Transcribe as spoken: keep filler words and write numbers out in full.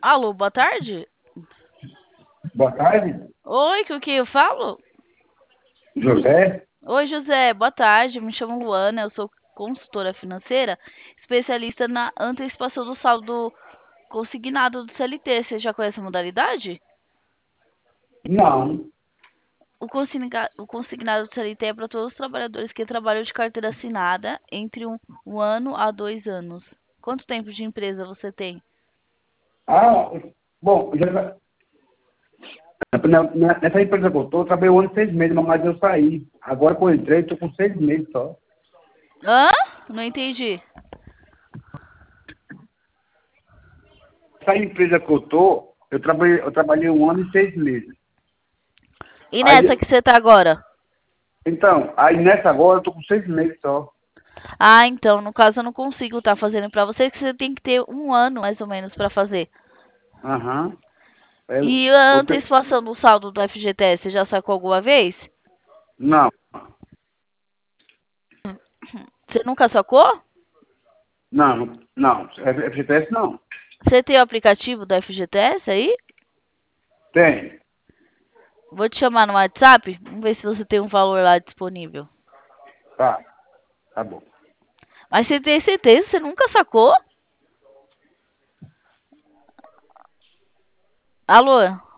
Alô, boa tarde. Boa tarde, Oi, com quem eu falo? José. Oi, José, boa tarde. Me chamo Luana, eu sou consultora financeira, especialista na antecipação do saldo consignado do C L T. Você já conhece a modalidade? Não. O, consigna- o consignado do C L T é para todos os trabalhadores que trabalham de carteira assinada entre um, um ano a dois anos. Quanto tempo de empresa você tem? Ah, bom, já, na- nessa empresa que eu estou, eu trabalhei um ano e seis meses, mas eu saí. Agora que eu entrei, estou com seis meses só. Hã? Não entendi. Essa empresa que eu estou, eu trabalhei, eu trabalhei um ano e seis meses. E nessa Aí, que você tá agora? então, aí nessa agora eu estou com seis meses só. Ah, então, no caso eu não consigo estar fazendo para você, que você tem que ter um ano mais ou menos para fazer. Aham. Eu, E a você, antecipação do saldo do F G T S, você já sacou alguma vez? não, Você nunca sacou? não, não. F G T S não. Você tem o aplicativo do F G T S aí? Tem. Vou te chamar no WhatsApp, vamos ver se você tem um valor lá disponível. Tá, tá bom. Mas você tem certeza? Você nunca sacou? Alô?